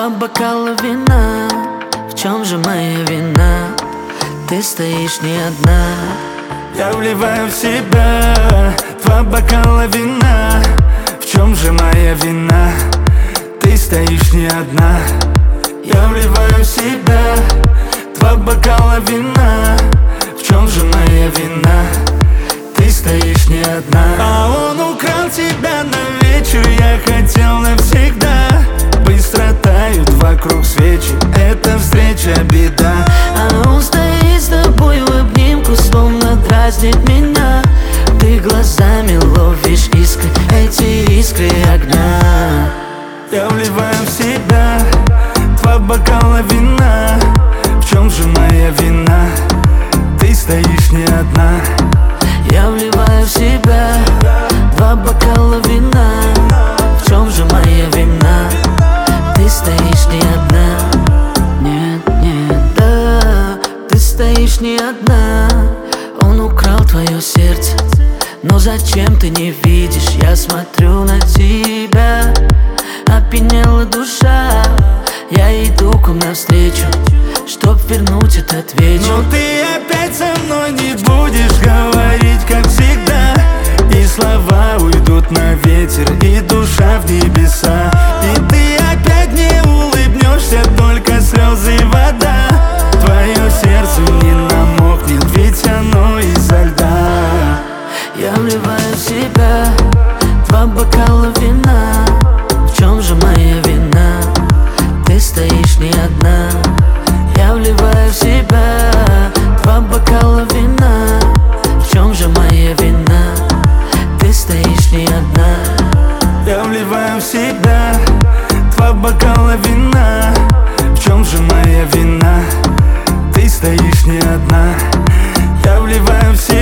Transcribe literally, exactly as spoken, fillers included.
Два бокала вина, в чем же моя вина? Ты стоишь не одна. Я вливаю в себя два бокала вина. В чем же моя вина? Ты стоишь не одна. Я вливаю в себя два бокала вина. В чем же моя вина? Ты стоишь не одна. А он украл тебя на вечер, я хотел навсегда. Быстро тают вокруг свечи, эта встреча беда. А он стоит с тобой в обнимку, словно дразнит меня. Ты глазами ловишь искры, эти искры огня. Я вливаю в себя два бокала вина. В чем же моя вина? Ты стоишь не одна. Я вливаю в себя два бокала вина. В чем же моя вина? Ты стоишь не одна. Нет, нет, да, ты стоишь не одна. Он украл твое сердце, но зачем ты не видишь? Я смотрю на тебя, опьянела душа. Я иду к вам навстречу, чтоб вернуть этот вечер. Но ты опять со мной не будешь говорить, как всегда. И слова уйдут на ветер, и душа в небеса. И ты опять не улыбнешься, только слезы и вода. Твое сердце не намокнет, ведь оно изо льда. Я вливаю в себя два бокала вина. В чем же моя вина? Ты стоишь не одна. Я вливаю в себя два бокала вина. В чем же моя вина? Ты стоишь не одна. Я вливаю в себя два бокала вина. В чем же моя вина? Ты стоишь не одна. Я вливаю в себя